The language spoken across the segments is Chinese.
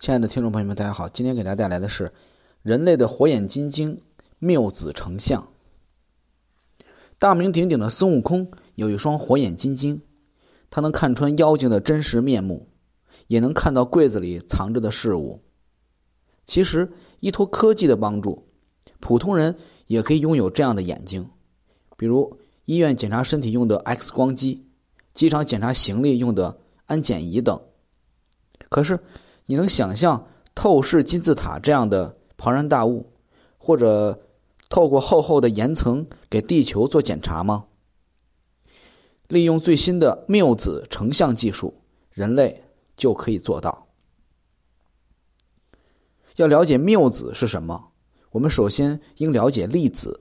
亲爱的听众朋友们，大家好，今天给大家带来的是人类的火眼金睛谬子成像。大名鼎鼎的孙悟空有一双火眼金睛，他能看穿妖精的真实面目，也能看到柜子里藏着的事物。其实依托科技的帮助，普通人也可以拥有这样的眼睛，比如医院检查身体用的 X 光机，机场检查行李用的安检仪等。可是你能想象透视金字塔这样的庞然大物，或者透过厚厚的岩层给地球做检查吗？利用最新的谬子成像技术，人类就可以做到。要了解谬子是什么，我们首先应了解粒子。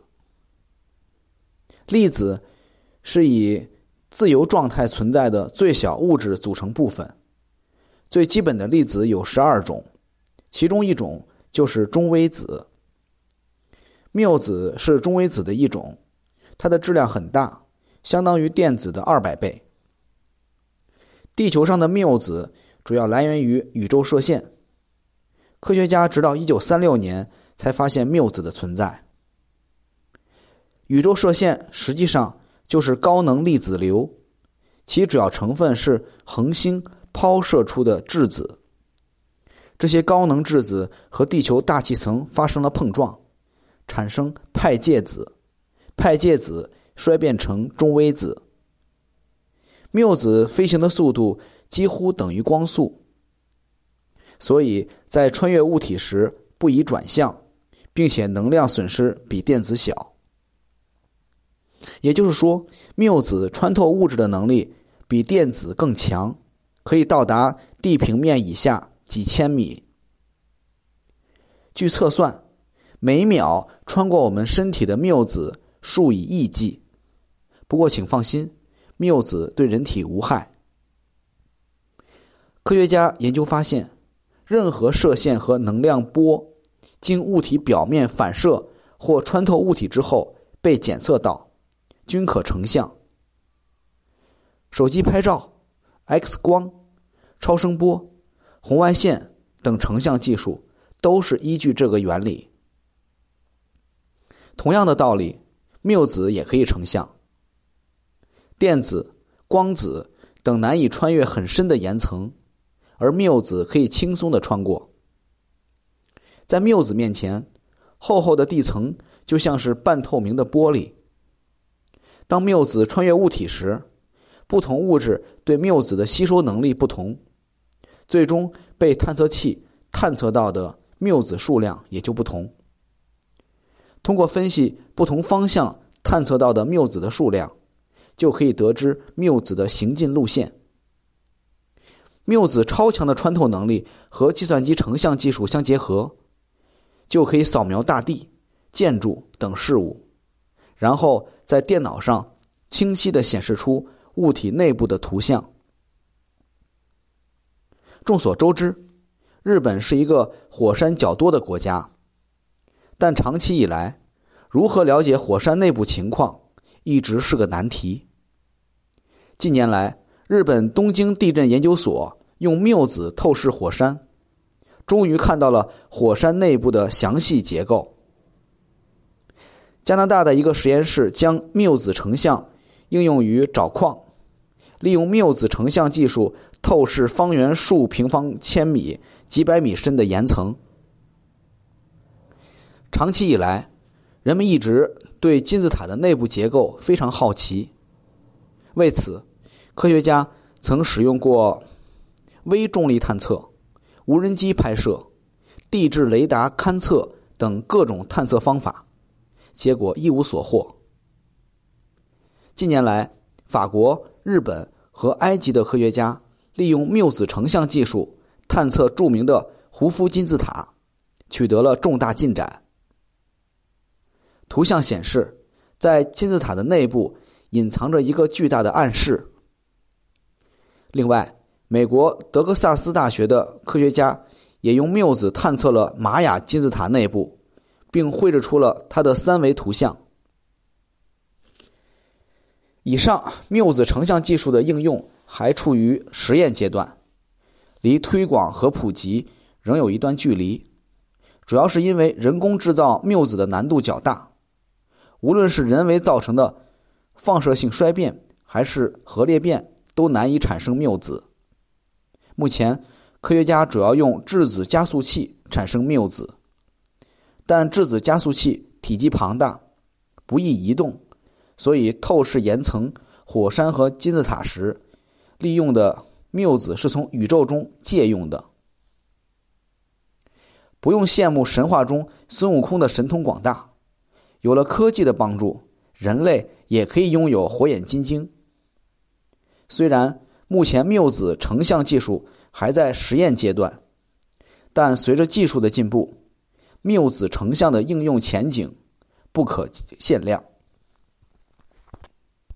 粒子是以自由状态存在的最小物质组成部分。最基本的粒子有12种，其中一种就是中微子。谬子是中微子的一种，它的质量很大，相当于电子的200倍。地球上的谬子主要来源于宇宙射线，科学家直到1936年才发现谬子的存在。宇宙射线实际上就是高能粒子流，其主要成分是恒星抛射出的质子。这些高能质子和地球大气层发生了碰撞，产生派介子，派介子衰变成中微子。谬子飞行的速度几乎等于光速，所以在穿越物体时不宜转向，并且能量损失比电子小。也就是说，谬子穿透物质的能力比电子更强，可以到达地平面以下几千米。据测算，每秒穿过我们身体的谬子数以亿计。不过请放心，谬子对人体无害。科学家研究发现，任何射线和能量波经物体表面反射或穿透物体之后被检测到，均可成像。手机拍照、X 光、超声波、红外线等成像技术都是依据这个原理。同样的道理，谬子也可以成像。电子、光子等难以穿越很深的岩层，而谬子可以轻松地穿过。在谬子面前，厚厚的地层就像是半透明的玻璃。当谬子穿越物体时，不同物质对谬子的吸收能力不同，最终被探测器探测到的谬子数量也就不同。通过分析不同方向探测到的谬子的数量，就可以得知谬子的行进路线。谬子超强的穿透能力和计算机成像技术相结合，就可以扫描大地、建筑等事物，然后在电脑上清晰地显示出物体内部的图像。众所周知，日本是一个火山较多的国家，但长期以来，如何了解火山内部情况一直是个难题。近年来，日本东京地震研究所用谬子透视火山，终于看到了火山内部的详细结构。加拿大的一个实验室将谬子成像应用于找矿，利用谬子成像技术透视方圆数平方千米、几百米深的岩层。长期以来，人们一直对金字塔的内部结构非常好奇，为此，科学家曾使用过微重力探测、无人机拍摄、地质雷达勘测等各种探测方法，结果一无所获。近年来，法国、日本和埃及的科学家利用谬子成像技术探测著名的胡夫金字塔，取得了重大进展。图像显示，在金字塔的内部隐藏着一个巨大的暗室。另外，美国德克萨斯大学的科学家也用谬子探测了玛雅金字塔内部，并绘制出了它的3维图像。以上谬子成像技术的应用还处于实验阶段，离推广和普及仍有一段距离，主要是因为人工制造谬子的难度较大，无论是人为造成的放射性衰变还是核裂变，都难以产生谬子。目前科学家主要用质子加速器产生谬子，但质子加速器体积庞大，不易移动，所以透视岩层、火山和金字塔时利用的谬子是从宇宙中借用的。不用羡慕神话中孙悟空的神通广大，有了科技的帮助，人类也可以拥有火眼金睛。虽然目前谬子成像技术还在实验阶段，但随着技术的进步，谬子成像的应用前景不可限量。